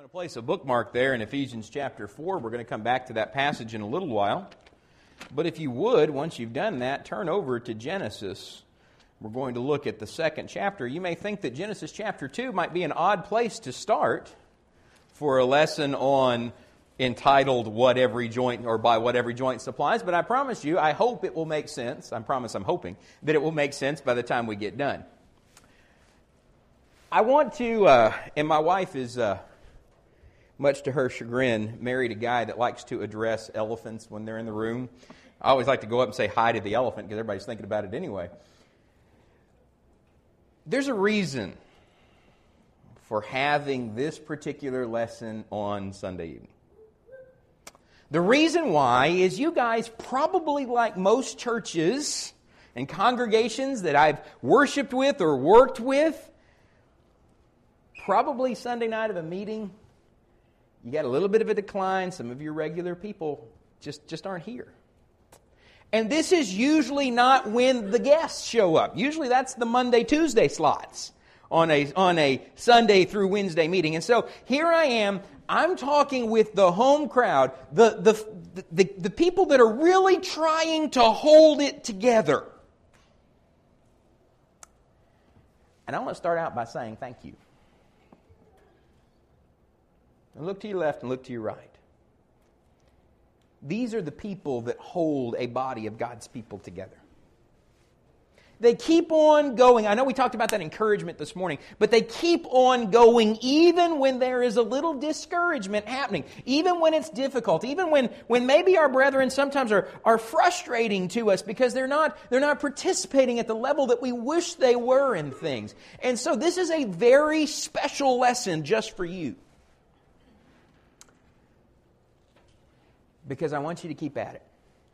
to place a bookmark there in Ephesians chapter 4. We're going to come back to that passage in a little while. But if you would, once you've done that, turn over to Genesis. We're going to look at the second chapter. You may think that Genesis chapter 2 might be an odd place to start for a lesson entitled What Every Joint, or By What Every Joint Supplies, but I promise you, I hope it will make sense. I'm hoping that it will make sense by the time we get done. I want to, and my wife is, much to her chagrin, married a guy that likes to address elephants when they're in the room. I always like to go up and say hi to the elephant because everybody's thinking about it anyway. There's a reason for having this particular lesson on Sunday evening. The reason why is you guys probably, like most churches and congregations that I've worshiped with or worked with, probably Sunday night of a meeting, you got a little bit of a decline. Some of your regular people just aren't here. And this is usually not when the guests show up. Usually that's the Monday, Tuesday slots on a Sunday through Wednesday meeting. And so here I am. I'm talking with the home crowd, the people that are really trying to hold it together. And I want to start out by saying thank you. And look to your left and look to your right. These are the people that hold a body of God's people together. They keep on going. I know we talked about that encouragement this morning, but they keep on going even when there is a little discouragement happening, even when it's difficult, even when maybe our brethren sometimes are frustrating to us because they're not participating at the level that we wish they were in things. And so this is a very special lesson just for you. Because I want you to keep at it.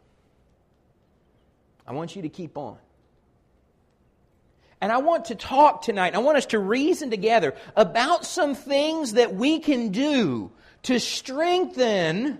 I want you to keep on. And I want to talk tonight, I want us to reason together about some things that we can do to strengthen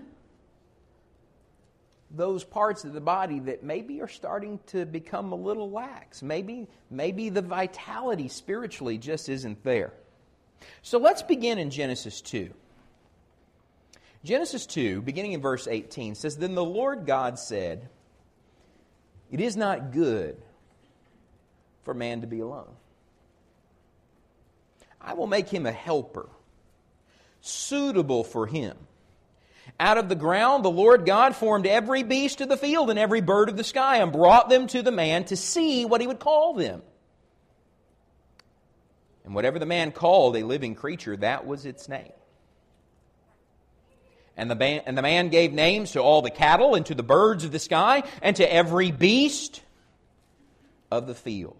those parts of the body that maybe are starting to become a little lax. Maybe the vitality spiritually just isn't there. So let's begin in Genesis 2. Genesis 2, beginning in verse 18, says, Then the Lord God said, It is not good for man to be alone. I will make him a helper, suitable for him. Out of the ground the Lord God formed every beast of the field and every bird of the sky and brought them to the man to see what he would call them. And whatever the man called a living creature, that was its name. And the man gave names to all the cattle and to the birds of the sky and to every beast of the field.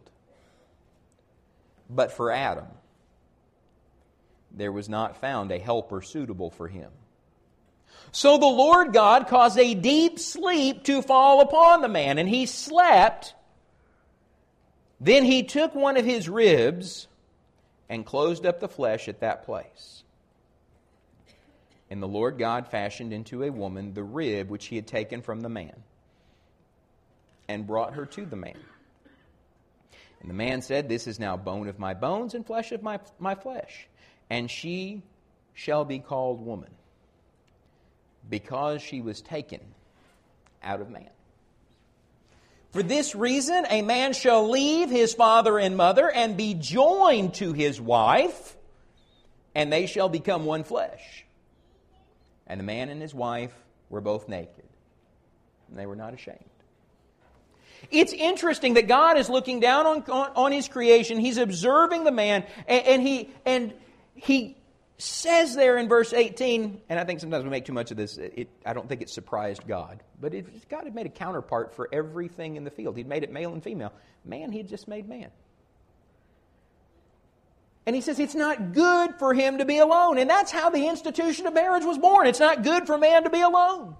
But for Adam, there was not found a helper suitable for him. So the Lord God caused a deep sleep to fall upon the man, and he slept. Then he took one of his ribs and closed up the flesh at that place. And the Lord God fashioned into a woman the rib which he had taken from the man, and brought her to the man. And the man said, This is now bone of my bones and flesh of my flesh. And she shall be called woman, because she was taken out of man. For this reason a man shall leave his father and mother and be joined to his wife, and they shall become one flesh. And the man and his wife were both naked, and they were not ashamed. It's interesting that God is looking down on His creation. He's observing the man, and he says there in verse 18, and I think sometimes we make too much of this. I don't think it surprised God, but if God had made a counterpart for everything in the field, He'd made it male and female. Man, He had just made man. And He says it's not good for him to be alone. And that's how the institution of marriage was born. It's not good for man to be alone.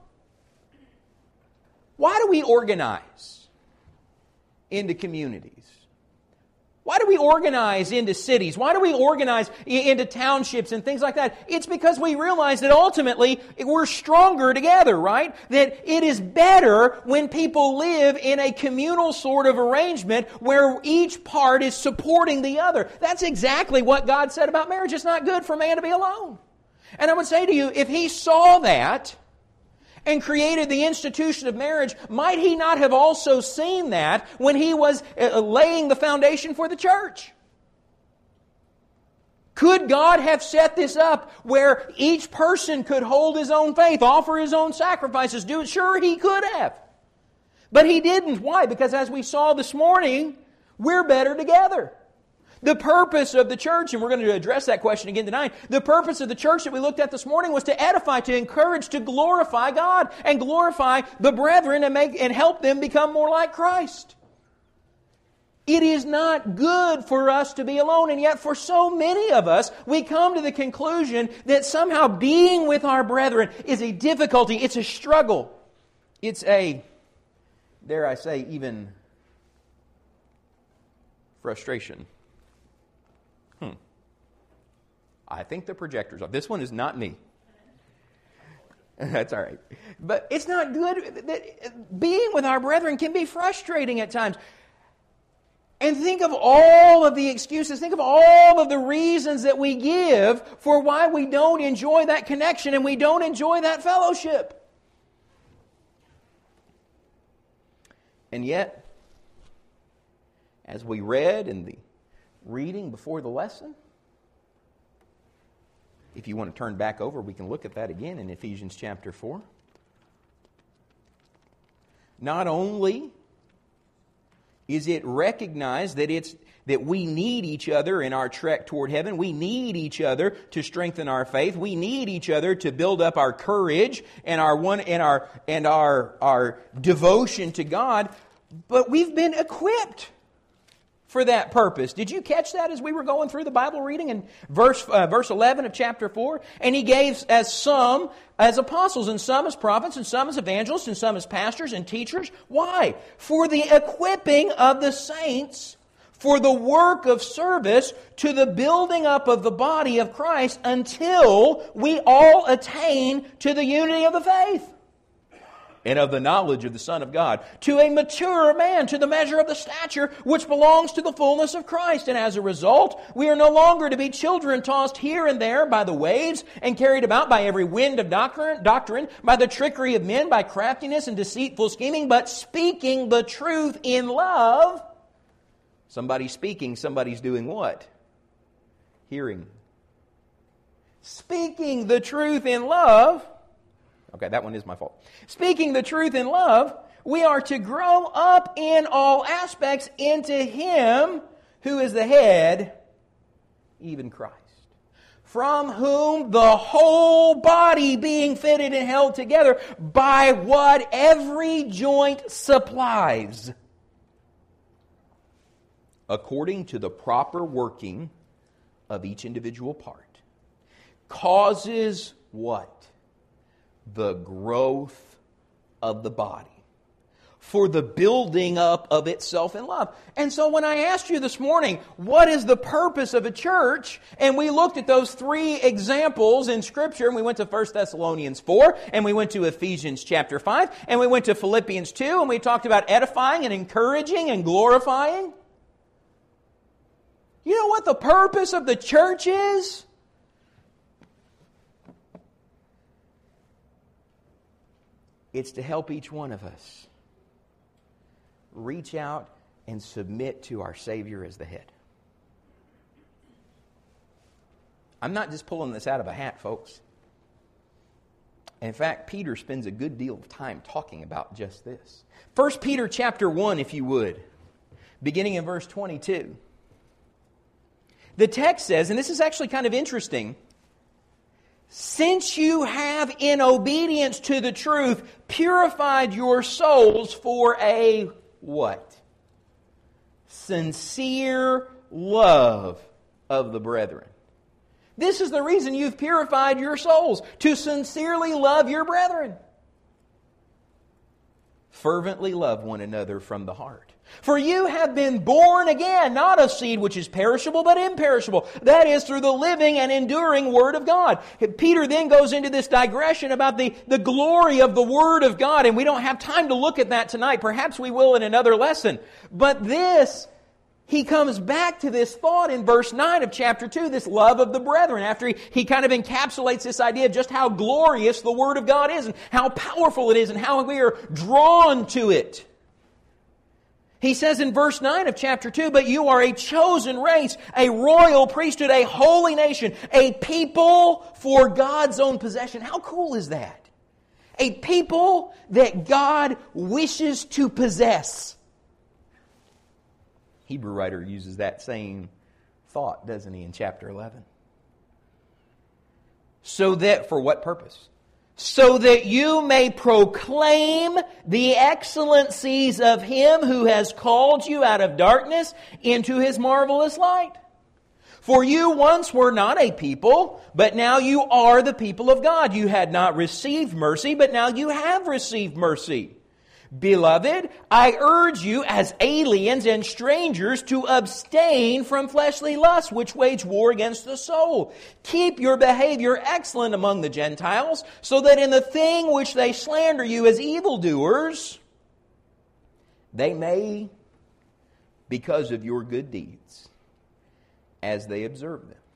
Why do we organize into communities? Why do we organize into cities? Why do we organize into townships and things like that? It's because we realize that ultimately we're stronger together, right? That it is better when people live in a communal sort of arrangement where each part is supporting the other. That's exactly what God said about marriage. It's not good for man to be alone. And I would say to you, if He saw that and created the institution of marriage, might He not have also seen that when He was laying the foundation for the church? Could God have set this up where each person could hold his own faith, offer his own sacrifices, do it? Sure, He could have. But He didn't. Why? Because as we saw this morning, we're better together. The purpose of the church, and we're going to address that question again tonight, the purpose of the church that we looked at this morning was to edify, to encourage, to glorify God and glorify the brethren and help them become more like Christ. It is not good for us to be alone, and yet for so many of us, we come to the conclusion that somehow being with our brethren is a difficulty, it's a struggle. It's a, dare I say, even frustration. I think the projector's off. This one is not me. That's all right. But it's not good. Being with our brethren can be frustrating at times. And think of all of the excuses, think of all of the reasons that we give for why we don't enjoy that connection and we don't enjoy that fellowship. And yet, as we read in the reading before the lesson, if you want to turn back over, we can look at that again in Ephesians chapter 4. Not only is it recognized that we need each other in our trek toward heaven. We need each other to strengthen our faith. We need each other to build up our courage and our devotion to God. But we've been equipped for that purpose. Did you catch that as we were going through the Bible reading in verse 11 of chapter 4? And He gave some as apostles, and some as prophets, and some as evangelists, and some as pastors and teachers. Why? For the equipping of the saints, for the work of service, to the building up of the body of Christ, until we all attain to the unity of the faith and of the knowledge of the Son of God, to a mature man, to the measure of the stature which belongs to the fullness of Christ. And as a result, we are no longer to be children tossed here and there by the waves and carried about by every wind of doctrine, by the trickery of men, by craftiness and deceitful scheming, but speaking the truth in love. Somebody's speaking, somebody's doing what? Hearing. Speaking the truth in love. Okay, that one is my fault. Speaking the truth in love, we are to grow up in all aspects into Him who is the head, even Christ, from whom the whole body being fitted and held together by what every joint supplies, according to the proper working of each individual part, causes what? The growth of the body, for the building up of itself in love. And so when I asked you this morning, what is the purpose of a church? And we looked at those three examples in Scripture, and we went to 1 Thessalonians 4, and we went to Ephesians chapter 5, and we went to Philippians 2, and we talked about edifying and encouraging and glorifying. You know what the purpose of the church is? It's to help each one of us reach out and submit to our Savior as the head. I'm not just pulling this out of a hat, folks. In fact, Peter spends a good deal of time talking about just this. 1 Peter chapter 1, if you would, beginning in verse 22. The text says, and this is actually kind of interesting, since you have, in obedience to the truth, purified your souls for a what? Sincere love of the brethren. This is the reason you've purified your souls, to sincerely love your brethren. Fervently love one another from the heart. For you have been born again, not of seed which is perishable, but imperishable. That is, through the living and enduring Word of God. Peter then goes into this digression about the glory of the Word of God, and we don't have time to look at that tonight. Perhaps we will in another lesson. But this he comes back to this thought in verse 9 of chapter 2, this love of the brethren, after he kind of encapsulates this idea of just how glorious the Word of God is and how powerful it is and how we are drawn to it. He says in verse 9 of chapter 2, "But you are a chosen race, a royal priesthood, a holy nation, a people for God's own possession." How cool is that? A people that God wishes to possess. Hebrew writer uses that same thought, doesn't he, in chapter 11? So that, for what purpose? So that you may proclaim the excellencies of Him who has called you out of darkness into His marvelous light. For you once were not a people, but now you are the people of God. You had not received mercy, but now you have received mercy. Beloved, I urge you as aliens and strangers to abstain from fleshly lusts which wage war against the soul. Keep your behavior excellent among the Gentiles, so that in the thing which they slander you as evildoers, they may, because of your good deeds, as they observe them,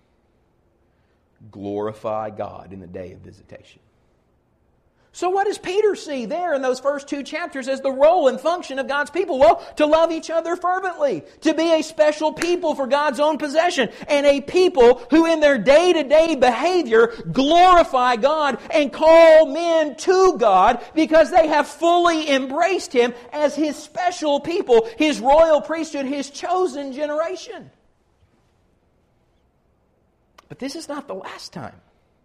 glorify God in the day of visitation. So what does Peter see there in those first 2 chapters as the role and function of God's people? Well, to love each other fervently, to be a special people for God's own possession, and a people who in their day-to-day behavior glorify God and call men to God because they have fully embraced Him as His special people, His royal priesthood, His chosen generation. But this is not the last time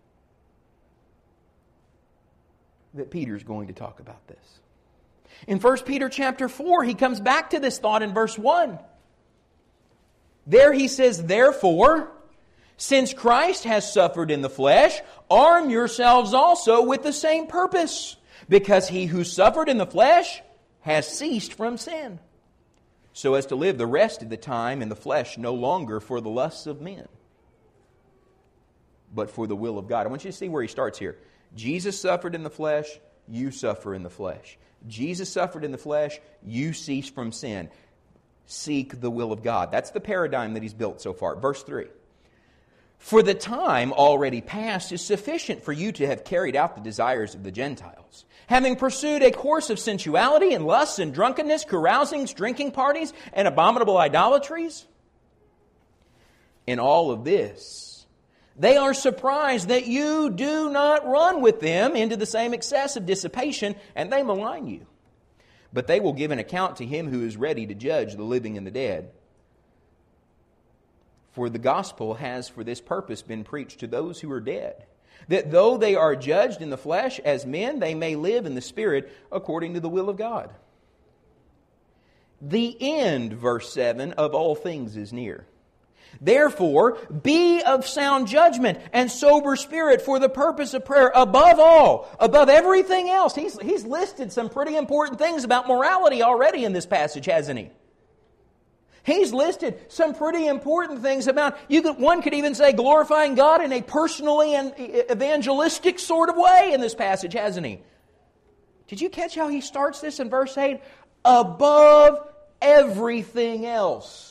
that Peter's going to talk about this. In 1 Peter chapter 4, he comes back to this thought in verse 1. There he says, "Therefore, since Christ has suffered in the flesh, arm yourselves also with the same purpose, because he who suffered in the flesh has ceased from sin, so as to live the rest of the time in the flesh no longer for the lusts of men, but for the will of God." I want you to see where he starts here. Jesus suffered in the flesh, you suffer in the flesh. Jesus suffered in the flesh, you cease from sin. Seek the will of God. That's the paradigm that he's built so far. Verse 3. "For the time already past is sufficient for you to have carried out the desires of the Gentiles, having pursued a course of sensuality and lusts and drunkenness, carousings, drinking parties, and abominable idolatries. In all of this, they are surprised that you do not run with them into the same excess of dissipation, and they malign you. But they will give an account to Him who is ready to judge the living and the dead. For the gospel has for this purpose been preached to those who are dead, that though they are judged in the flesh as men, they may live in the Spirit according to the will of God. The end," verse 7, "of all things is near. Therefore, be of sound judgment and sober spirit for the purpose of prayer. Above all, above everything else." He's listed some pretty important things about morality already in this passage, hasn't he? He's listed some pretty important things about, one could even say, glorifying God in a personally and evangelistic sort of way in this passage, hasn't he? Did you catch how he starts this in verse 8? Above everything else,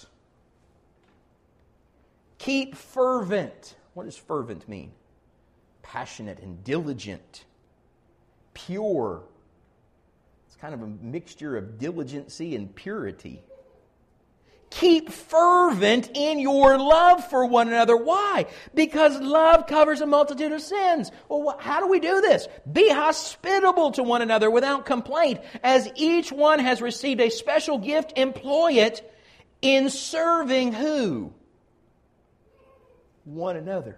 keep fervent. What does fervent mean? Passionate and diligent. Pure. It's kind of a mixture of diligency and purity. Keep fervent in your love for one another. Why? Because love covers a multitude of sins. Well, how do we do this? Be hospitable to one another without complaint. As each one has received a special gift, employ it in serving who? One another,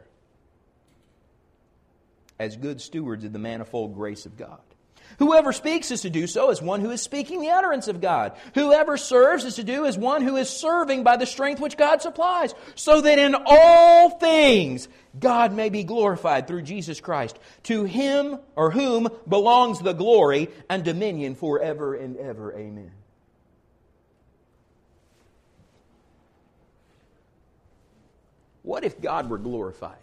as good stewards of the manifold grace of God. Whoever speaks is to do so as one who is speaking the utterance of God. Whoever serves is to do as one who is serving by the strength which God supplies, so that in all things God may be glorified through Jesus Christ. To Him or whom belongs the glory and dominion forever and ever. Amen. What if God were glorified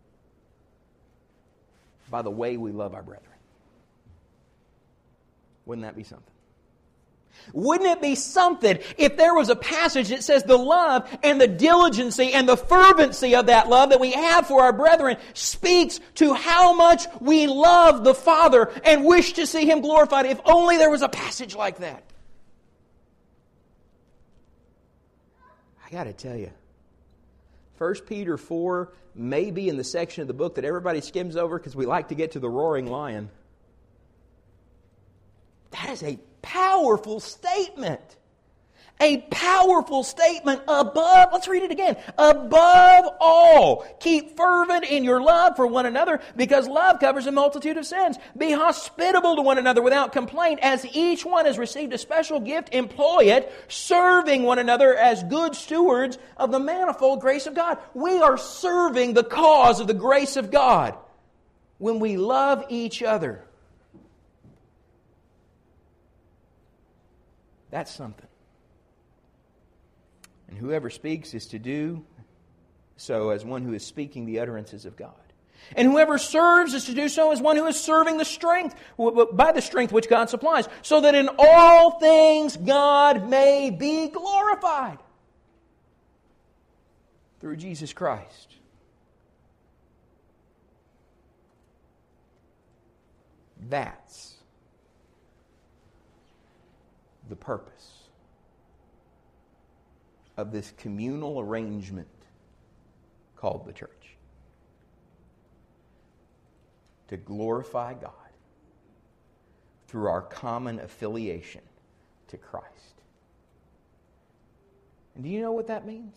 by the way we love our brethren? Wouldn't that be something? Wouldn't it be something if there was a passage that says the love and the diligency and the fervency of that love that we have for our brethren speaks to how much we love the Father and wish to see Him glorified? If only there was a passage like that. I got to tell you, 1 Peter 4 may be in the section of the book that everybody skims over because we like to get to the roaring lion. That is a powerful statement. A powerful statement above, let's read it again. Above all, keep fervent in your love for one another, because love covers a multitude of sins. Be hospitable to one another without complaint. As each one has received a special gift, employ it, serving one another as good stewards of the manifold grace of God. We are serving the cause of the grace of God when we love each other. That's something. And whoever speaks is to do so as one who is speaking the utterances of God. And whoever serves is to do so as one who is serving the strength, by the strength which God supplies, so that in all things God may be glorified through Jesus Christ. That's the purpose of this communal arrangement called the church. To glorify God through our common affiliation to Christ. And do you know what that means?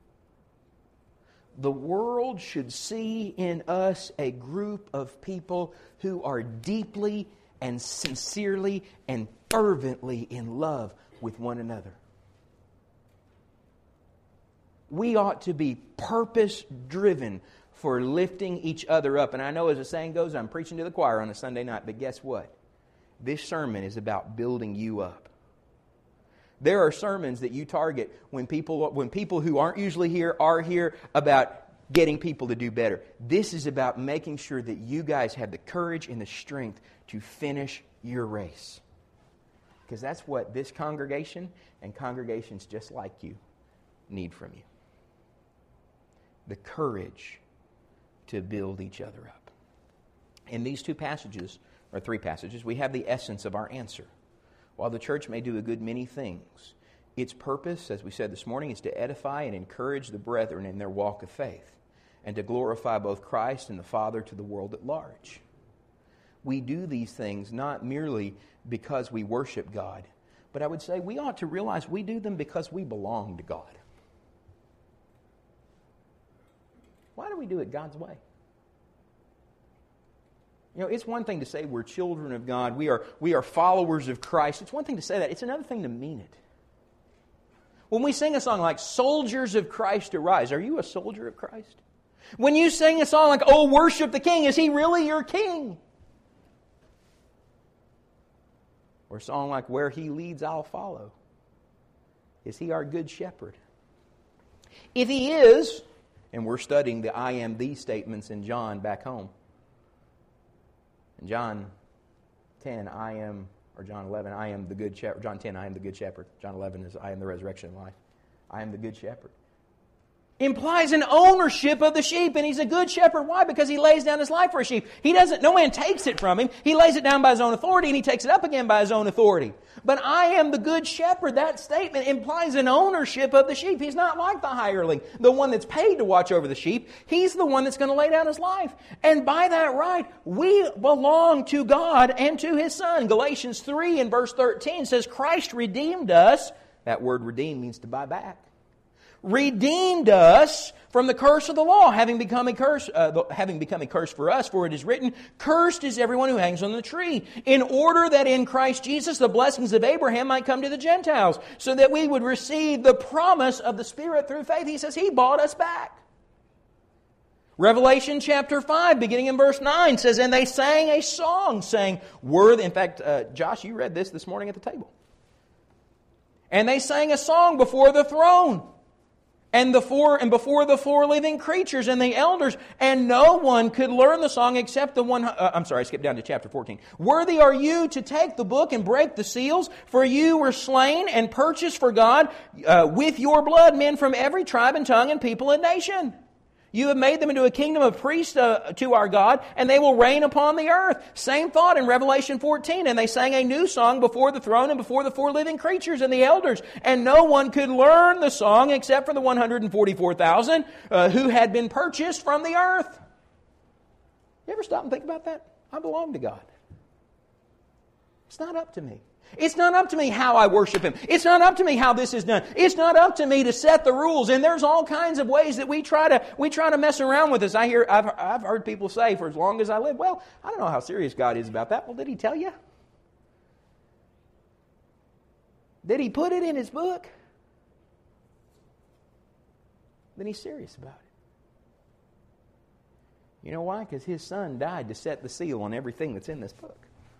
The world should see in us a group of people who are deeply and sincerely and fervently in love with one another. We ought to be purpose-driven for lifting each other up. And I know as the saying goes, I'm preaching to the choir on a Sunday night, but guess what? This sermon is about building you up. There are sermons that you target when people who aren't usually here are here about getting people to do better. This is about making sure that you guys have the courage and the strength to finish your race. Because that's what this congregation and congregations just like you need from you. The courage to build each other up. In these two passages, or three passages, we have the essence of our answer. While the church may do a good many things, its purpose, as we said this morning, is to edify and encourage the brethren in their walk of faith, and to glorify both Christ and the Father to the world at large. We do these things not merely because we worship God, but I would say we ought to realize we do them because we belong to God. Why do we do it God's way? You know, it's one thing to say we're children of God, we are followers of Christ. It's one thing to say that. It's another thing to mean it. When we sing a song like Soldiers of Christ Arise, are you a soldier of Christ? When you sing a song like, Oh, worship the King, is He really your King? Or a song like, Where He leads, I'll follow. Is He our good shepherd? If He is, and we're studying the I am thee statements in John back home. In John 10, John 11, I am the good shepherd. John 10, I am the good shepherd. John 11 is I am the resurrection and life. I am the good shepherd. Implies an ownership of the sheep, and He's a good shepherd. Why? Because He lays down His life for a sheep. No man takes it from Him. He lays it down by His own authority, and He takes it up again by His own authority. But I am the good shepherd. That statement implies an ownership of the sheep. He's not like the hireling, the one that's paid to watch over the sheep. He's the one that's going to lay down His life. And by that right, we belong to God and to His Son. Galatians 3 and verse 13 says, Christ redeemed us. That word redeem means to buy back. Redeemed us from the curse of the law, having become a curse for us, for it is written, Cursed is everyone who hangs on the tree, in order that in Christ Jesus the blessings of Abraham might come to the Gentiles, so that we would receive the promise of the Spirit through faith. He says He bought us back. Revelation chapter 5, beginning in verse 9, says, And they sang a song, saying, in fact, Josh, you read this morning at the table. And they sang a song before the throne, and before the four living creatures and the elders, and no one could learn the song except the one. I'm sorry, I skipped down to chapter 14. Worthy are you to take the book and break the seals, for you were slain and purchased for God with your blood men from every tribe and tongue and people and nation. You have made them into a kingdom of priests to our God, and they will reign upon the earth. Same thought in Revelation 14. And they sang a new song before the throne and before the four living creatures and the elders. And no one could learn the song except for the 144,000 who had been purchased from the earth. You ever stop and think about that? I belong to God. It's not up to me. It's not up to me how I worship Him. It's not up to me how this is done. It's not up to me to set the rules. And there's all kinds of ways that we try to mess around with this. I've heard people say, for as long as I live, well, I don't know how serious God is about that. Well, did He tell you? Did He put it in His book? Then He's serious about it. You know why? Because His Son died to set the seal on everything that's in this book.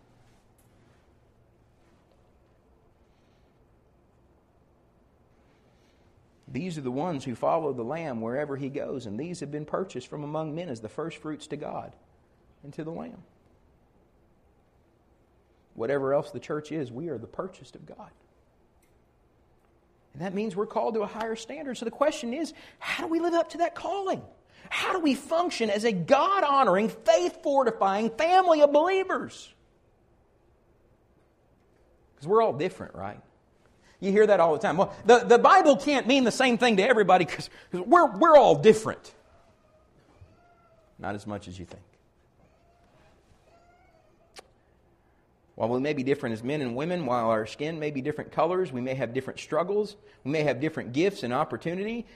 These are the ones who follow the Lamb wherever He goes, and these have been purchased from among men as the first fruits to God and to the Lamb. Whatever else the church is, we are the purchased of God. And that means we're called to a higher standard. So the question is, how do we live up to that calling? How do we function as a God-honoring, faith-fortifying family of believers? Because we're all different, right? You hear that all the time. Well, the Bible can't mean the same thing to everybody because we're all different. Not as much as you think. While we may be different as men and women, while our skin may be different colors, we may have different struggles, we may have different gifts and opportunity,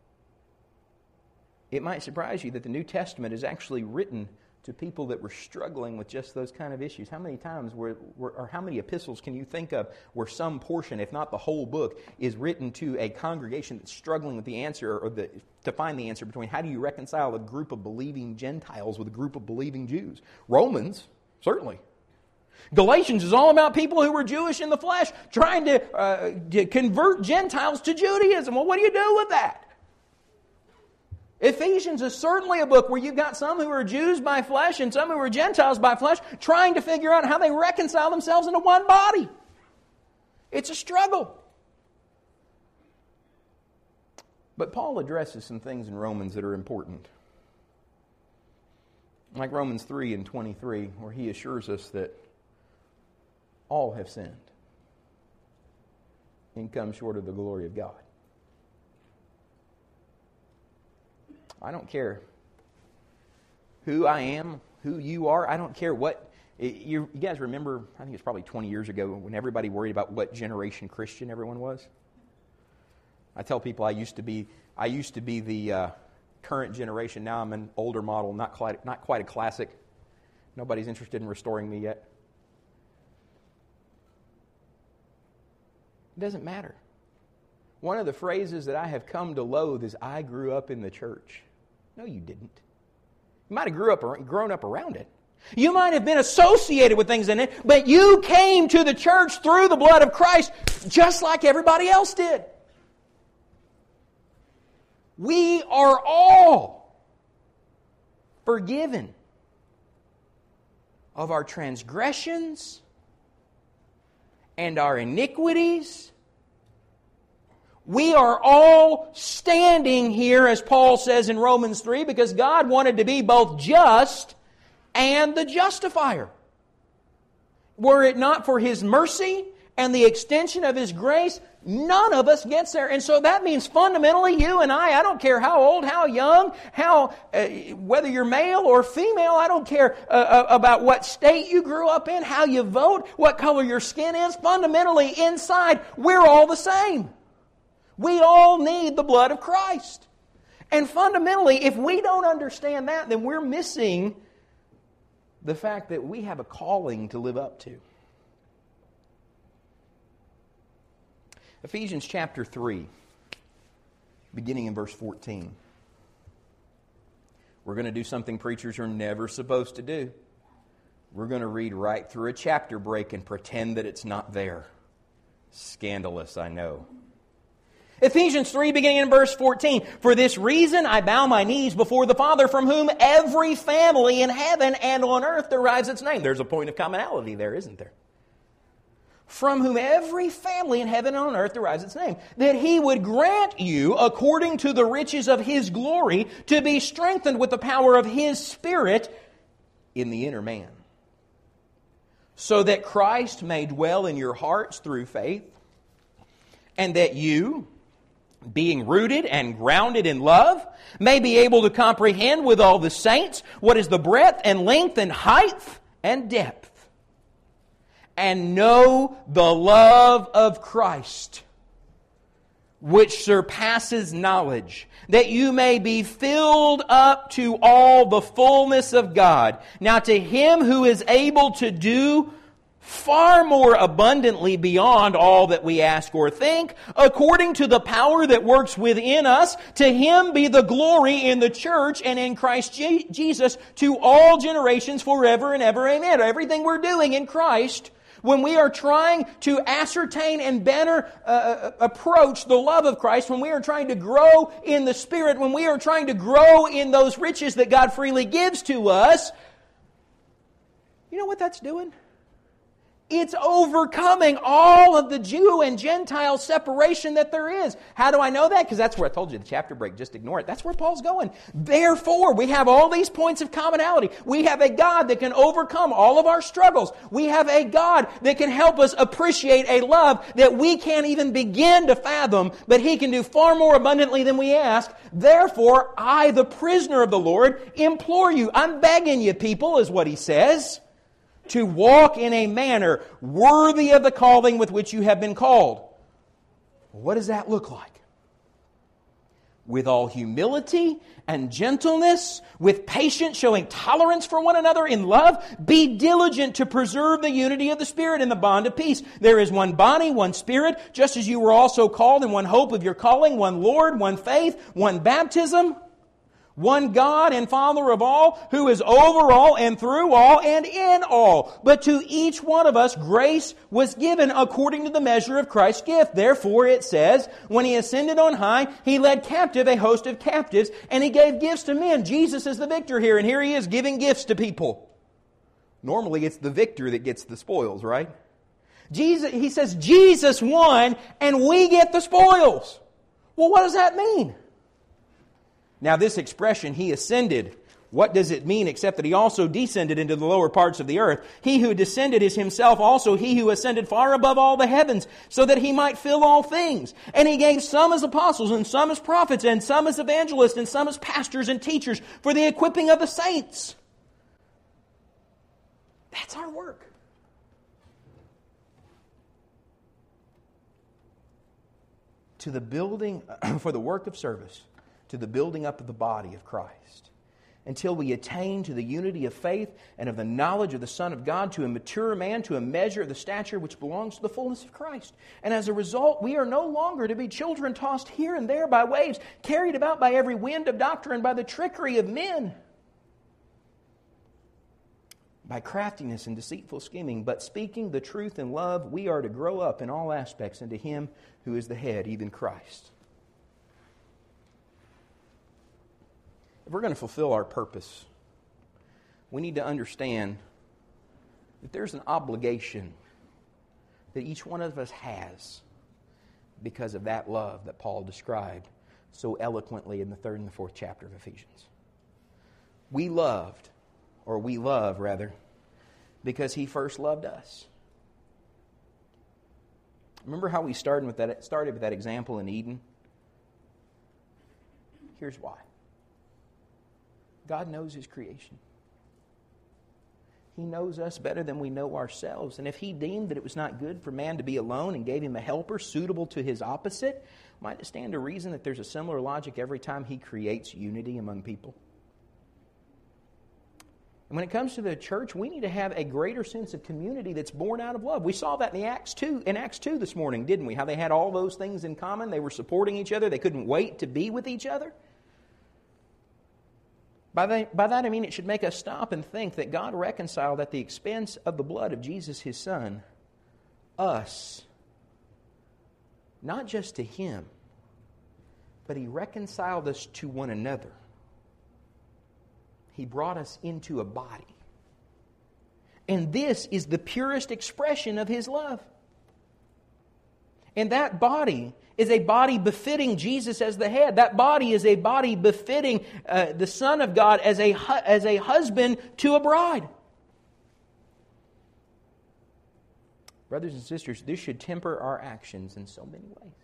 it might surprise you that the New Testament is actually written to people that were struggling with just those kind of issues. How many times or how many epistles can you think of where some portion, if not the whole book, is written to a congregation that's struggling with the answer or to find the answer between how do you reconcile a group of believing Gentiles with a group of believing Jews? Romans, certainly. Galatians is all about people who were Jewish in the flesh trying to convert Gentiles to Judaism. Well, what do you do with that? Ephesians is certainly a book where you've got some who are Jews by flesh and some who are Gentiles by flesh trying to figure out how they reconcile themselves into one body. It's a struggle. But Paul addresses some things in Romans that are important. Like Romans 3 and 23, where he assures us that all have sinned and come short of the glory of God. I don't care who I am, who you are. I don't care what. You guys remember, I think it's probably 20 years ago when everybody worried about what generation Christian everyone was? I tell people I used to be the current generation. Now I'm an older model, not quite a classic. Nobody's interested in restoring me yet. It doesn't matter. One of the phrases that I have come to loathe is, I grew up in the church. No, you didn't. You might have grown up around it. You might have been associated with things in it, but you came to the church through the blood of Christ just like everybody else did. We are all forgiven of our transgressions and our iniquities. We are all standing here, as Paul says in Romans 3, because God wanted to be both just and the justifier. Were it not for His mercy and the extension of His grace, none of us gets there. And so that means fundamentally you and I don't care how old, how young, whether you're male or female, I don't care about what state you grew up in, how you vote, what color your skin is. Fundamentally, inside, we're all the same. We all need the blood of Christ. And fundamentally, if we don't understand that, then we're missing the fact that we have a calling to live up to. Ephesians chapter 3, beginning in verse 14. We're going to do something preachers are never supposed to do. We're going to read right through a chapter break and pretend that it's not there. Scandalous, I know. Ephesians 3, beginning in verse 14. For this reason I bow my knees before the Father, from whom every family in heaven and on earth derives its name. There's a point of commonality there, isn't there? From whom every family in heaven and on earth derives its name. That He would grant you, according to the riches of His glory, to be strengthened with the power of His Spirit in the inner man. So that Christ may dwell in your hearts through faith, and that you, being rooted and grounded in love, may be able to comprehend with all the saints what is the breadth and length and height and depth, and know the love of Christ, which surpasses knowledge, that you may be filled up to all the fullness of God. Now to Him who is able to do far more abundantly beyond all that we ask or think, according to the power that works within us, to Him be the glory in the church and in Christ Jesus to all generations forever and ever. Amen. Everything we're doing in Christ, when we are trying to ascertain and better approach the love of Christ, when we are trying to grow in the Spirit, when we are trying to grow in those riches that God freely gives to us, you know what that's doing? It's overcoming all of the Jew and Gentile separation that there is. How do I know that? Because that's where I told you, the chapter break, just ignore it. That's where Paul's going. Therefore, we have all these points of commonality. We have a God that can overcome all of our struggles. We have a God that can help us appreciate a love that we can't even begin to fathom, but He can do far more abundantly than we ask. Therefore, I, the prisoner of the Lord, implore you, I'm begging you, people, is what he says, to walk in a manner worthy of the calling with which you have been called. What does that look like? With all humility and gentleness, with patience, showing tolerance for one another in love, be diligent to preserve the unity of the Spirit in the bond of peace. There is one body, one Spirit, just as you were also called in one hope of your calling, one Lord, one faith, one baptism, one God and Father of all, who is over all and through all and in all. But to each one of us grace was given according to the measure of Christ's gift. Therefore it says, when He ascended on high, He led captive a host of captives, and He gave gifts to men. Jesus is the victor here, and here He is giving gifts to people. Normally it's the victor that gets the spoils, right? He says Jesus won, and we get the spoils. Well, what does that mean? Now this expression, He ascended, what does it mean except that He also descended into the lower parts of the earth? He who descended is Himself also He who ascended far above all the heavens, so that He might fill all things. And He gave some as apostles, and some as prophets, and some as evangelists, and some as pastors and teachers, for the equipping of the saints. That's our work. To the building, for the work of service, to the building up of the body of Christ, until we attain to the unity of faith and of the knowledge of the Son of God, to a mature man, to a measure of the stature which belongs to the fullness of Christ. And as a result, we are no longer to be children tossed here and there by waves, carried about by every wind of doctrine, by the trickery of men, by craftiness and deceitful scheming, but speaking the truth in love, we are to grow up in all aspects into Him who is the head, even Christ. If we're going to fulfill our purpose, we need to understand that there's an obligation that each one of us has because of that love that Paul described so eloquently in the 3rd and the 4th chapter of Ephesians. We love, because He first loved us. Remember how we started with that example in Eden? Here's why. God knows His creation. He knows us better than we know ourselves. And if He deemed that it was not good for man to be alone and gave him a helper suitable to his opposite, might it stand to reason that there's a similar logic every time He creates unity among people? And when it comes to the church, we need to have a greater sense of community that's born out of love. We saw that in Acts 2 this morning, didn't we? How they had all those things in common. They were supporting each other. They couldn't wait to be with each other. By that I mean it should make us stop and think that God reconciled at the expense of the blood of Jesus, His Son, us, not just to Him, but He reconciled us to one another. He brought us into a body. And this is the purest expression of His love. And that body is a body befitting Jesus as the head. That body is a body befitting the Son of God as a husband to a bride. Brothers and sisters, this should temper our actions in so many ways.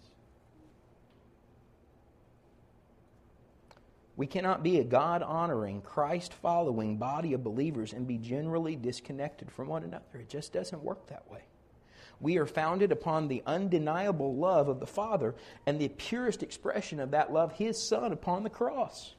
We cannot be a God-honoring, Christ-following body of believers and be generally disconnected from one another. It just doesn't work that way. We are founded upon the undeniable love of the Father and the purest expression of that love, His Son upon the cross.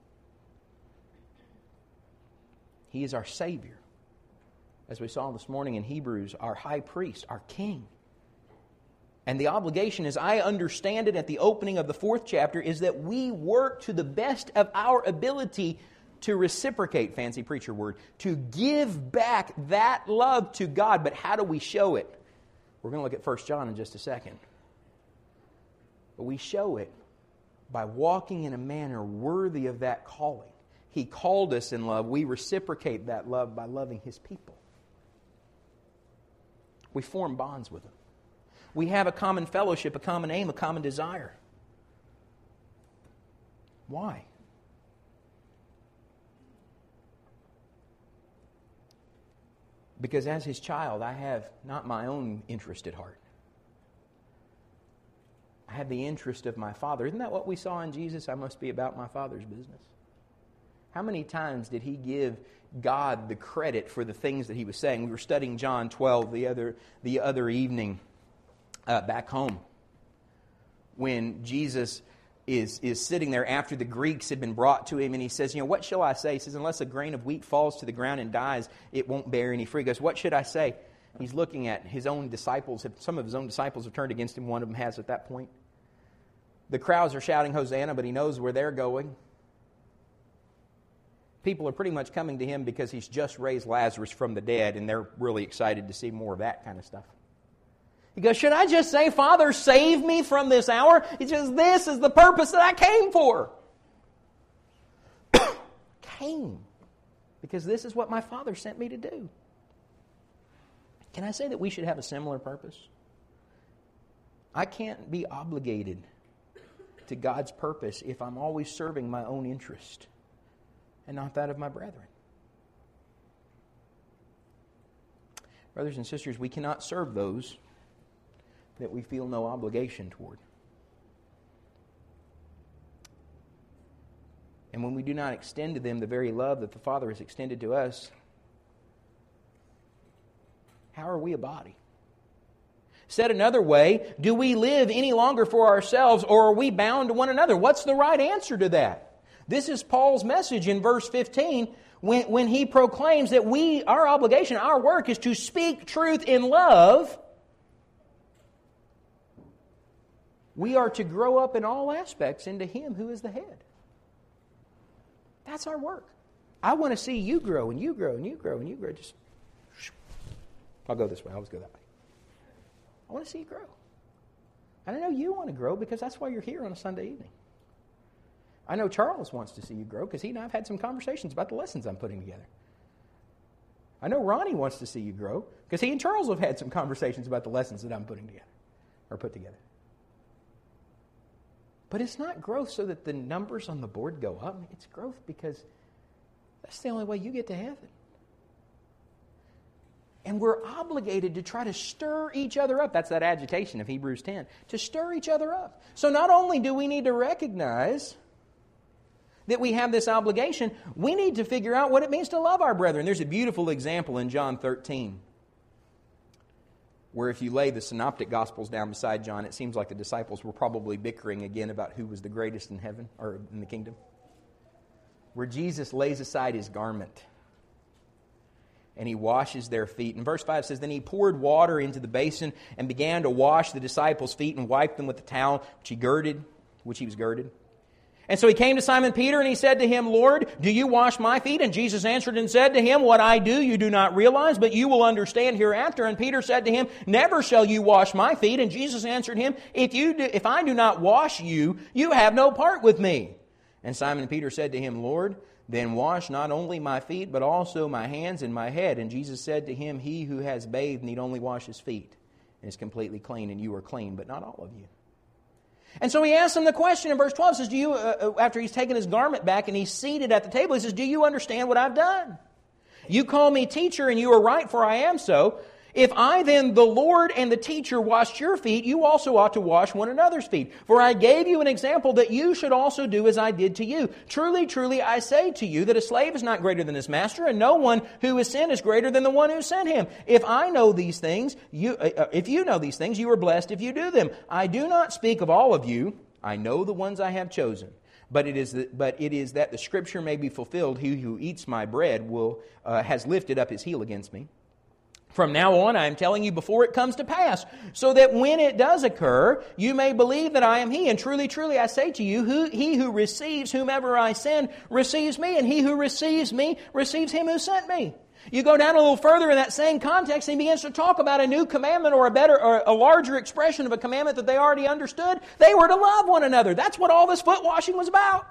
He is our Savior. As we saw this morning in Hebrews, our High Priest, our King. And the obligation, as I understand it at the opening of the 4th chapter, is that we work to the best of our ability to reciprocate, fancy preacher word, to give back that love to God. But how do we show it? We're going to look at 1 John in just a second. But we show it by walking in a manner worthy of that calling. He called us in love. We reciprocate that love by loving His people. We form bonds with Him. We have a common fellowship, a common aim, a common desire. Why? Because as His child, I have not my own interest at heart. I have the interest of my Father. Isn't that what we saw in Jesus? I must be about my Father's business. How many times did He give God the credit for the things that He was saying? We were studying John 12 the other evening back home when Jesus is sitting there after the Greeks had been brought to Him, and He says, what shall I say? He says, unless a grain of wheat falls to the ground and dies, it won't bear any fruit. He goes, what should I say? He's looking at His own disciples. Some of His own disciples have turned against Him. One of them has at that point. The crowds are shouting Hosanna, but He knows where they're going. People are pretty much coming to Him because He's just raised Lazarus from the dead, and they're really excited to see more of that kind of stuff. He goes, should I just say, Father, save me from this hour? He says, this is the purpose that I came for. Came. Because this is what my Father sent me to do. Can I say that we should have a similar purpose? I can't be obligated to God's purpose if I'm always serving my own interest and not that of my brethren. Brothers and sisters, we cannot serve those that we feel no obligation toward. And when we do not extend to them the very love that the Father has extended to us, how are we a body? Said another way, do we live any longer for ourselves, or are we bound to one another? What's the right answer to that? This is Paul's message in verse 15 when he proclaims that our obligation, our work is to speak truth in love. We are to grow up in all aspects into Him who is the head. That's our work. I want to see you grow, and you grow, and you grow, and you grow. Just, I'll go this way. I always go that way. I want to see you grow. And I know you want to grow because that's why you're here on a Sunday evening. I know Charles wants to see you grow because he and I have had some conversations about the lessons I'm putting together. I know Ronnie wants to see you grow because he and Charles have had some conversations about the lessons that I'm putting together, or put together. But it's not growth so that the numbers on the board go up. It's growth because that's the only way you get to heaven. And we're obligated to try to stir each other up. That's that agitation of Hebrews 10. To stir each other up. So not only do we need to recognize that we have this obligation, we need to figure out what it means to love our brethren. There's a beautiful example in John 13. Where if you lay the synoptic gospels down beside John, it seems like the disciples were probably bickering again about who was the greatest in heaven or in the kingdom. Where Jesus lays aside His garment and He washes their feet. And verse 5 says, then He poured water into the basin and began to wash the disciples' feet and wiped them with the towel which he was girded. And so he came to Simon Peter and he said to him, Lord, do you wash my feet? And Jesus answered and said to him, what I do you do not realize, but you will understand hereafter. And Peter said to him, never shall you wash my feet. And Jesus answered him, if I do not wash you, you have no part with me. And Simon Peter said to him, Lord, then wash not only my feet, but also my hands and my head. And Jesus said to him, he who has bathed need only wash his feet, and is completely clean, and you are clean, but not all of you. And so he asks him the question in verse 12, says, after he's taken his garment back and he's seated at the table, he says, do you understand what I've done? You call me teacher, and you are right, for I am so. If I then, the Lord and the teacher, washed your feet, you also ought to wash one another's feet. For I gave you an example that you should also do as I did to you. Truly, truly, I say to you that a slave is not greater than his master, and no one who is sent is greater than the one who sent him. If I know these things, if you know these things, you are blessed if you do them. I do not speak of all of you. I know the ones I have chosen. But it is that the Scripture may be fulfilled. He who eats my bread has lifted up his heel against me. From now on, I am telling you before it comes to pass, so that when it does occur, you may believe that I am He. And truly, truly, I say to you, he who receives whomever I send receives me, and he who receives me receives him who sent me. You go down a little further in that same context, and he begins to talk about a new commandment or a larger expression of a commandment that they already understood. They were to love one another. That's what all this foot washing was about.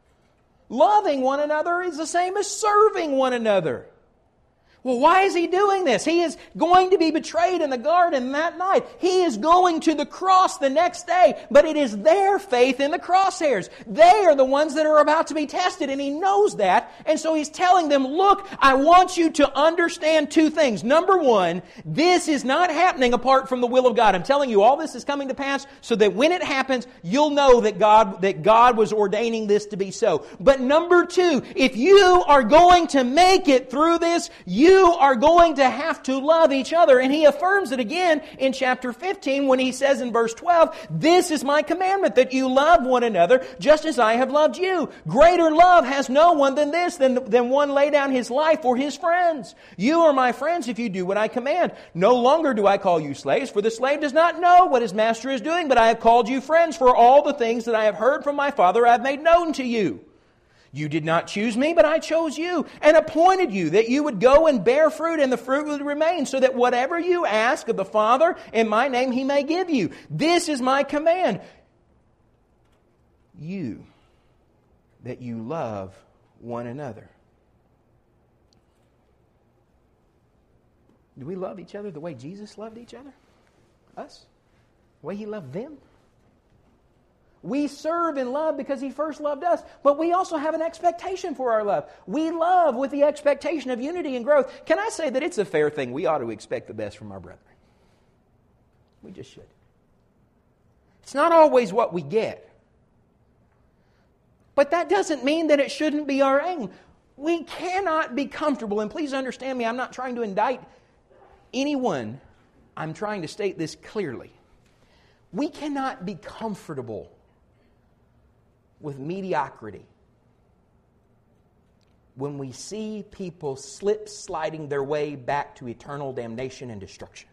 Loving one another is the same as serving one another. Well, why is he doing this? He is going to be betrayed in the garden that night. He is going to the cross the next day, but it is their faith in the crosshairs. They are the ones that are about to be tested, and he knows that. And so he's telling them, look, I want you to understand two things. Number one, this is not happening apart from the will of God. I'm telling you, all this is coming to pass so that when it happens, you'll know that God was ordaining this to be so. But number two, if you are going to make it through this, you are going to have to love each other. And he affirms it again in chapter 15 when he says in verse 12, this is my commandment, that you love one another just as I have loved you. Greater love has no one than this, than one lay down his life for his friends. You are my friends if you do what I command. No longer do I call you slaves, for the slave does not know what his master is doing, but I have called you friends, for all the things that I have heard from my Father I have made known to you. You did not choose me, but I chose you and appointed you that you would go and bear fruit, and the fruit would remain, so that whatever you ask of the Father in my name He may give you. This is my command. That you love one another. Do we love each other the way Jesus loved each other? Us? The way He loved them? We serve in love because He first loved us, but we also have an expectation for our love. We love with the expectation of unity and growth. Can I say that it's a fair thing? We ought to expect the best from our brethren. We just should. It's not always what we get. But that doesn't mean that it shouldn't be our aim. We cannot be comfortable, and please understand me, I'm not trying to indict anyone. I'm trying to state this clearly. We cannot be comfortable with mediocrity when we see people sliding their way back to eternal damnation and destruction.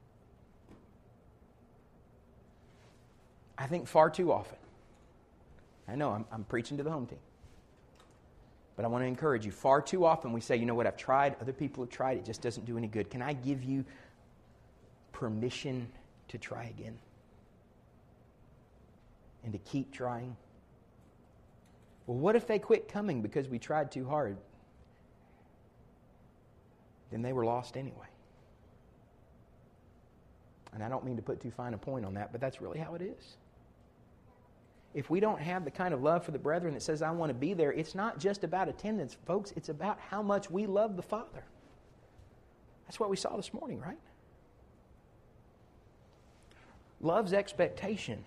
I think far too often, I know I'm preaching to the home team, but I want to encourage you, far too often we say, you know what, I've tried, other people have tried, it just doesn't do any good. Can I give you permission to try again? And to keep trying? Well, what if they quit coming because we tried too hard? Then they were lost anyway. And I don't mean to put too fine a point on that, but that's really how it is. If we don't have the kind of love for the brethren that says, I want to be there, it's not just about attendance, folks. It's about how much we love the Father. That's what we saw this morning, right? Love's expectation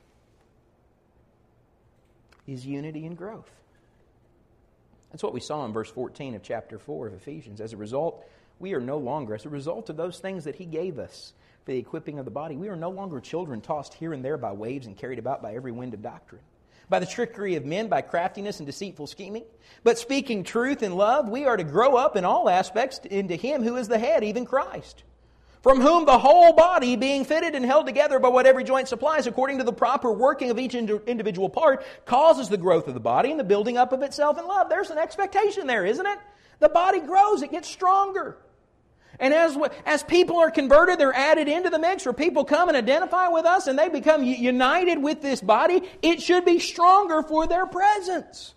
is unity and growth. That's what we saw in verse 14 of chapter 4 of Ephesians. As a result, we are no longer, as a result of those things that He gave us for the equipping of the body, we are no longer children tossed here and there by waves and carried about by every wind of doctrine, by the trickery of men, by craftiness and deceitful scheming. But speaking truth in love, we are to grow up in all aspects into Him who is the head, even Christ. from whom the whole body, being fitted and held together by what every joint supplies, according to the proper working of each individual part, causes the growth of the body and the building up of itself in love. There's an expectation there, isn't it? The body grows, it gets stronger. And as people are converted, they're added into the mix, or people come and identify with us and they become united with this body, it should be stronger for their presence.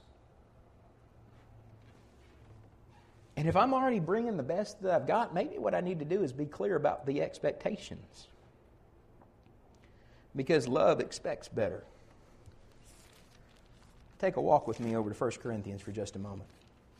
And if I'm already bringing the best that I've got, maybe what I need to do is be clear about the expectations. Because love expects better. Take a walk with me over to 1 Corinthians for just a moment.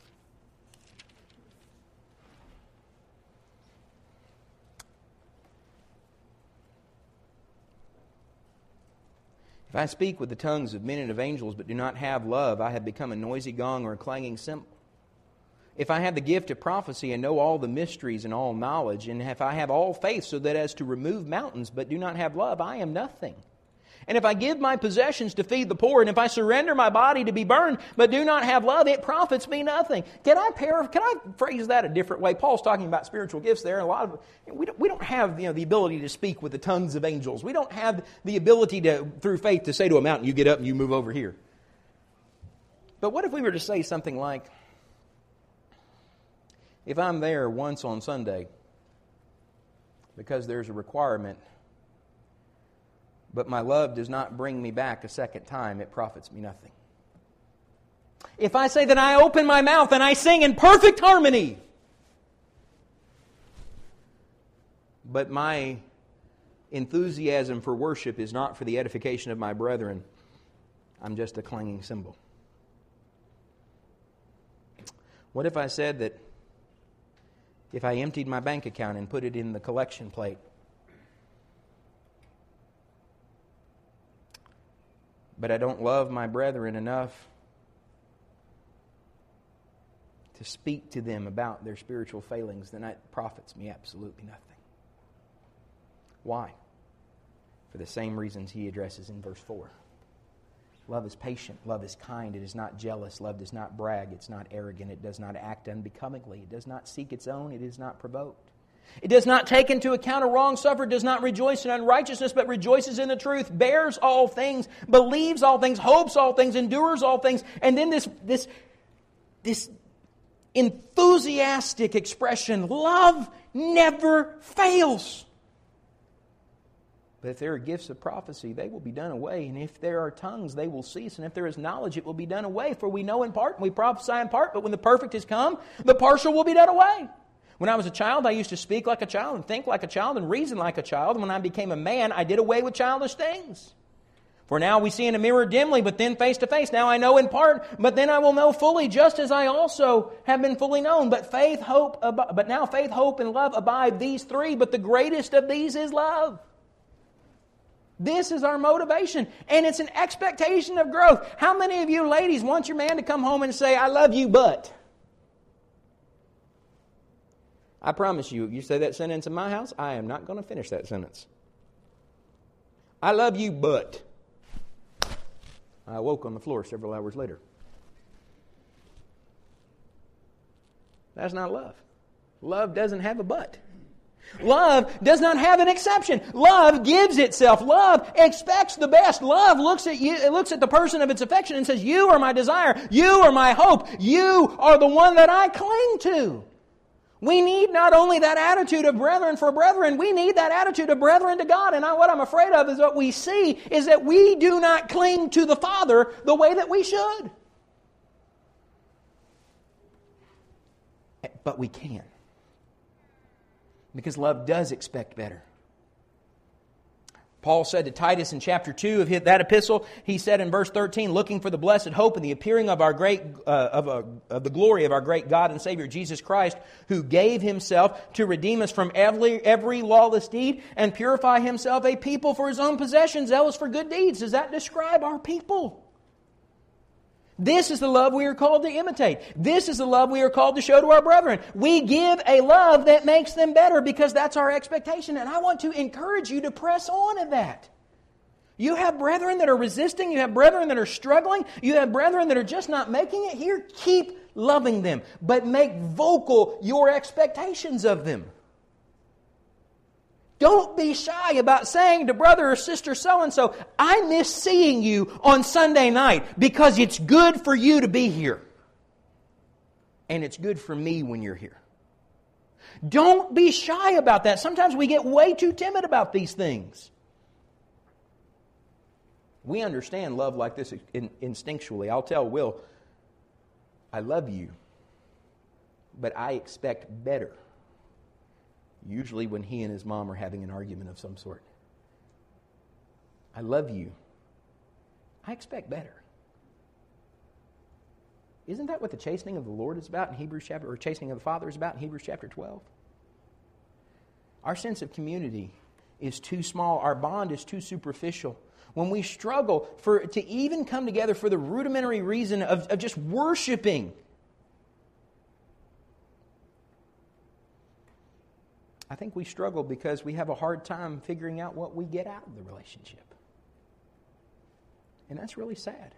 If I speak with the tongues of men and of angels but do not have love, I have become a noisy gong or a clanging cymbal. If I have the gift of prophecy and know all the mysteries and all knowledge, and if I have all faith so that as to remove mountains but do not have love, I am nothing. And if I give my possessions to feed the poor, and if I surrender my body to be burned but do not have love, it profits me nothing. Can I phrase that a different way? Paul's talking about spiritual gifts there. We don't have the ability to speak with the tongues of angels. We don't have the ability to, through faith, to say to a mountain, you get up and you move over here. But what if we were to say something like, if I'm there once on Sunday because there's a requirement, but my love does not bring me back a second time, it profits me nothing. If I say that I open my mouth and I sing in perfect harmony, but my enthusiasm for worship is not for the edification of my brethren, I'm just a clanging cymbal. What if I said that if I emptied my bank account and put it in the collection plate, but I don't love my brethren enough to speak to them about their spiritual failings, then that profits me absolutely nothing. Why? For the same reasons he addresses in verse 4. Love is patient. Love is kind. It is not jealous. Love does not brag. It's not arrogant. It does not act unbecomingly. It does not seek its own. It is not provoked. It does not take into account a wrong suffered, does not rejoice in unrighteousness, but rejoices in the truth, bears all things, believes all things, hopes all things, endures all things. And then this enthusiastic expression, love never fails. But if there are gifts of prophecy, they will be done away. And if there are tongues, they will cease. And if there is knowledge, it will be done away. For we know in part and we prophesy in part, but when the perfect is come, the partial will be done away. When I was a child, I used to speak like a child and think like a child and reason like a child. And when I became a man, I did away with childish things. For now we see in a mirror dimly, but then face to face. Now I know in part, but then I will know fully, just as I also have been fully known. But now faith, hope, and love abide, these three. But the greatest of these is love. This is our motivation, and it's an expectation of growth. How many of you ladies want your man to come home and say, I love you, but? I promise you, if you say that sentence in my house, I am not going to finish that sentence. I love you, but. I awoke on the floor several hours later. That's not love. Love doesn't have a but. Love does not have an exception. Love gives itself. Love expects the best. Love looks at you, it looks at the person of its affection and says, you are my desire. You are my hope. You are the one that I cling to. We need not only that attitude of brethren for brethren, we need that attitude of brethren to God. And what I'm afraid of is what we see is that we do not cling to the Father the way that we should. But we can. Because love does expect better. Paul said to Titus in chapter 2 of that epistle, he said in verse 13, looking for the blessed hope and the appearing of our of the glory of our great God and Savior Jesus Christ, who gave Himself to redeem us from every lawless deed and purify Himself a people for His own possession, zealous for good deeds. Does that describe our people? This is the love we are called to imitate. This is the love we are called to show to our brethren. We give a love that makes them better because that's our expectation. And I want to encourage you to press on in that. You have brethren that are resisting. You have brethren that are struggling. You have brethren that are just not making it here. Keep loving them. But make vocal your expectations of them. Don't be shy about saying to brother or sister so-and-so, I miss seeing you on Sunday night because it's good for you to be here. And it's good for me when you're here. Don't be shy about that. Sometimes we get way too timid about these things. We understand love like this instinctually. I'll tell Will, I love you, but I expect better. Usually when he and his mom are having an argument of some sort. I love you. I expect better. Isn't that what the chastening of the Lord is about in Hebrews chapter, or chastening of the Father is about in Hebrews chapter 12? Our sense of community is too small. Our bond is too superficial. When we struggle to even come together for the rudimentary reason of just worshiping, I think we struggle because we have a hard time figuring out what we get out of the relationship. And that's really sad.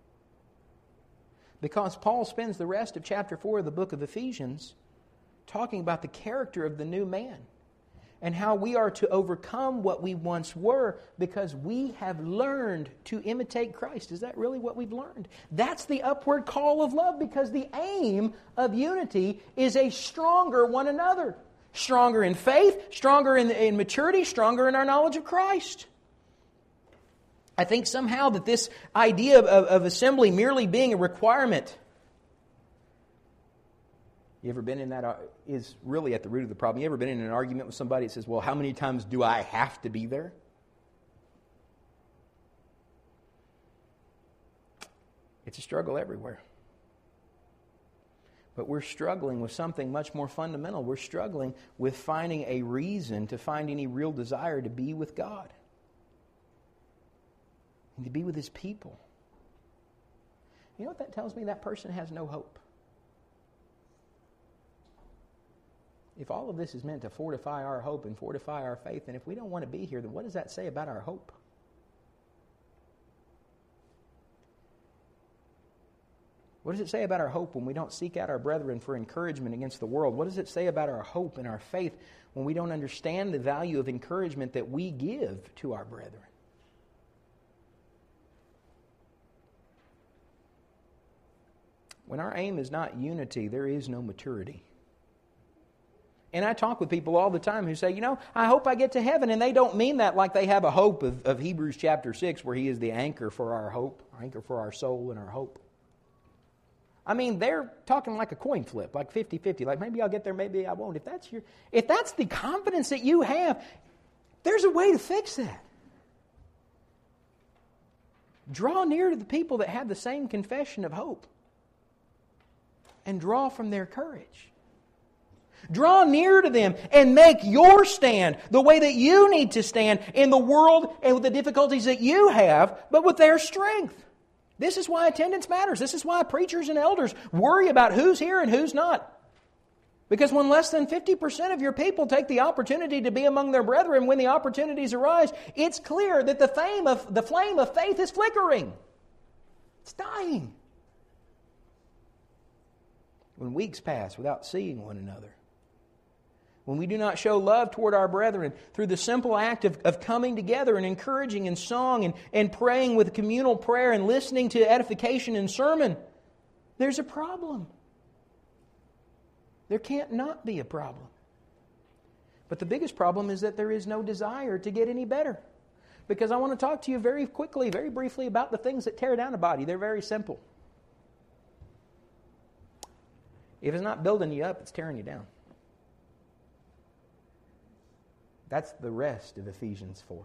Because Paul spends the rest of chapter 4 of the book of Ephesians talking about the character of the new man and how we are to overcome what we once were because we have learned to imitate Christ. Is that really what we've learned? That's the upward call of love, because the aim of unity is a stronger one another. Stronger in faith, stronger in maturity, stronger in our knowledge of Christ. I think somehow that this idea of assembly merely being a requirement, you ever been in that, is really at the root of the problem. You ever been in an argument with somebody that says, well, how many times do I have to be there? It's a struggle everywhere. But we're struggling with something much more fundamental. We're struggling with finding a reason to find any real desire to be with God and to be with His people. You know what that tells me? That person has no hope. If all of this is meant to fortify our hope and fortify our faith, and if we don't want to be here, then what does that say about our hope? What does it say about our hope when we don't seek out our brethren for encouragement against the world? What does it say about our hope and our faith when we don't understand the value of encouragement that we give to our brethren? When our aim is not unity, there is no maturity. And I talk with people all the time who say, I hope I get to heaven. And they don't mean that like they have a hope of Hebrews chapter 6, where He is the anchor for our hope, anchor for our soul and our hope. I mean, they're talking like a coin flip, like 50-50. Like, maybe I'll get there, maybe I won't. If that's the confidence that you have, there's a way to fix that. Draw near to the people that have the same confession of hope and draw from their courage. Draw near to them and make your stand the way that you need to stand in the world and with the difficulties that you have, but with their strength. This is why attendance matters. This is why preachers and elders worry about who's here and who's not. Because when less than 50% of your people take the opportunity to be among their brethren when the opportunities arise, it's clear that the flame of faith is flickering. It's dying. When weeks pass without seeing one another, when we do not show love toward our brethren through the simple act of coming together and encouraging in song and praying with communal prayer and listening to edification and sermon, there's a problem. There can't not be a problem. But the biggest problem is that there is no desire to get any better. Because I want to talk to you very quickly, very briefly about the things that tear down a body. They're very simple. If it's not building you up, it's tearing you down. That's the rest of Ephesians 4.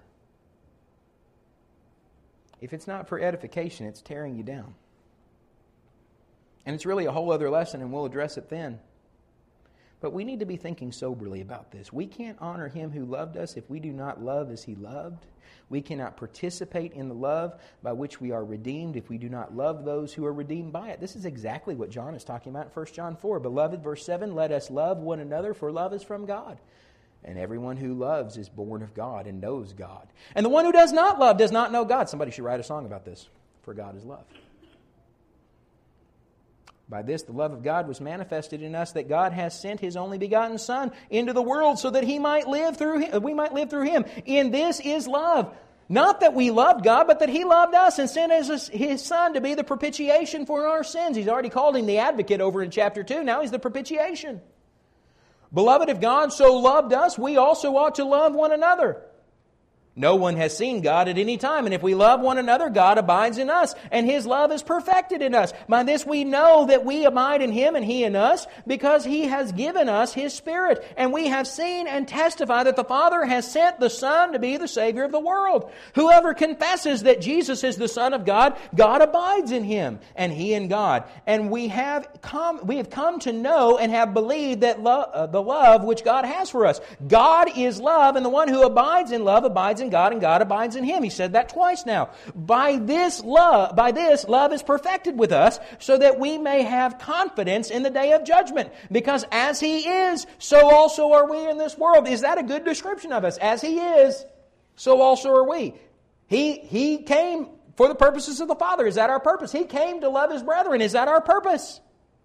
If it's not for edification, it's tearing you down. And it's really a whole other lesson, and we'll address it then. But we need to be thinking soberly about this. We can't honor Him who loved us if we do not love as He loved. We cannot participate in the love by which we are redeemed if we do not love those who are redeemed by it. This is exactly what John is talking about in 1 John 4. Beloved, verse 7, let us love one another, for love is from God. And everyone who loves is born of God and knows God. And the one who does not love does not know God. Somebody should write a song about this. For God is love. By this the love of God was manifested in us, that God has sent His only begotten Son into the world so that we might live through Him. In this is love. Not that we loved God, but that He loved us and sent His Son to be the propitiation for our sins. He's already called Him the advocate over in chapter 2. Now He's the propitiation. Beloved, if God so loved us, we also ought to love one another. No one has seen God at any time, and if we love one another, God abides in us, and His love is perfected in us. By this we know that we abide in Him and He in us, because He has given us His Spirit. And we have seen and testify that the Father has sent the Son to be the Savior of the world. Whoever confesses that Jesus is the Son of God, God abides in Him, and He in God. And we have come to know and have believed that the love which God has for us. God is love, and the one who abides in love abides in God, and God abides in him. He said that twice now. By this love is perfected with us, so that we may have confidence in the day of judgment. Because as He is, so also are we in this world. Is that a good description of us? As He is, so also are we. He came for the purposes of the Father. Is that our purpose? He came to love His brethren. Is that our purpose?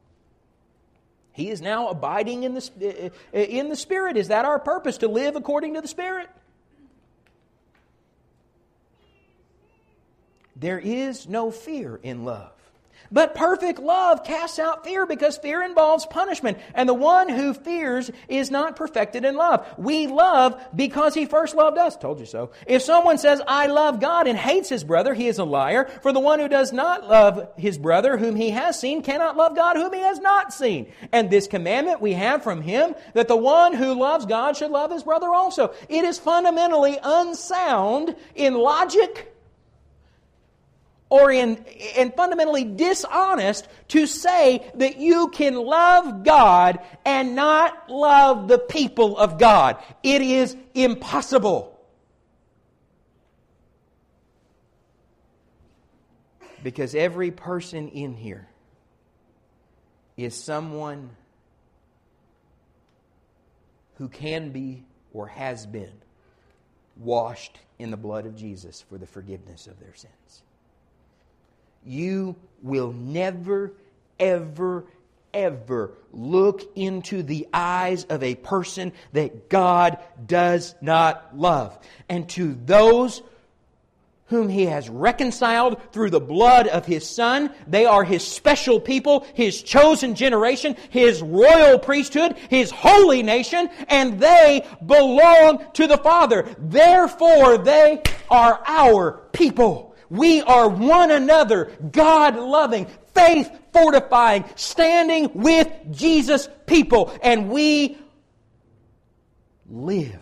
He is now abiding in the Spirit. Is that our purpose? To live according to the Spirit? There is no fear in love. But perfect love casts out fear, because fear involves punishment. And the one who fears is not perfected in love. We love because He first loved us. Told you so. If someone says, I love God, and hates his brother, he is a liar. For the one who does not love his brother whom he has seen cannot love God whom he has not seen. And this commandment we have from Him, that the one who loves God should love his brother also. It is fundamentally unsound in logic, or and fundamentally dishonest to say that you can love God and not love the people of God. It is impossible. Because every person in here is someone who can be or has been washed in the blood of Jesus for the forgiveness of their sins. You will never, ever, ever look into the eyes of a person that God does not love. And to those whom He has reconciled through the blood of His Son, they are His special people, His chosen generation, His royal priesthood, His holy nation, and they belong to the Father. Therefore, they are our people. We are one another, God-loving, faith-fortifying, standing with Jesus people. And we live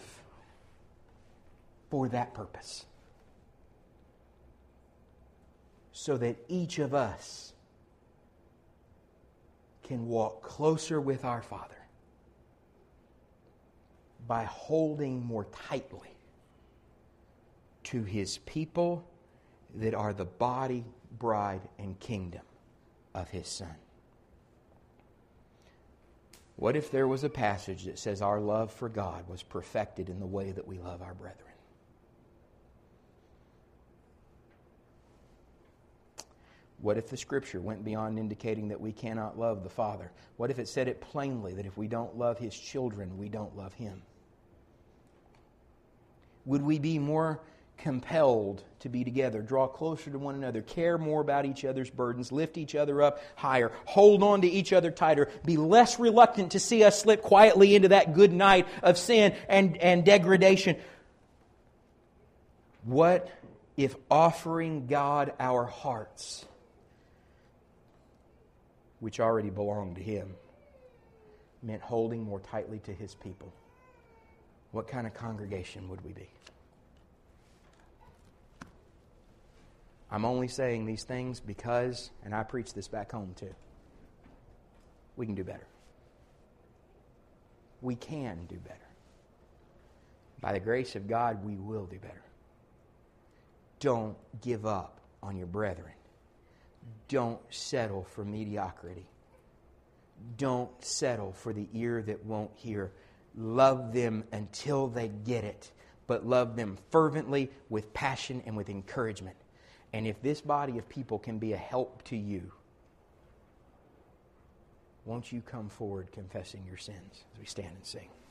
for that purpose. So that each of us can walk closer with our Father by holding more tightly to His people that are the body, bride, and kingdom of His Son. What if there was a passage that says our love for God was perfected in the way that we love our brethren? What if the Scripture went beyond indicating that we cannot love the Father? What if it said it plainly that if we don't love His children, we don't love Him? Would we be more compelled to be together, draw closer to one another, care more about each other's burdens, lift each other up higher, hold on to each other tighter, be less reluctant to see us slip quietly into that good night of sin and degradation? What if offering God our hearts, which already belong to Him, meant holding more tightly to His people? What kind of congregation would we be? I'm only saying these things because, and I preach this back home too, we can do better. We can do better. By the grace of God, we will do better. Don't give up on your brethren. Don't settle for mediocrity. Don't settle for the ear that won't hear. Love them until they get it, but love them fervently, with passion and with encouragement. And if this body of people can be a help to you, won't you come forward confessing your sins as we stand and sing?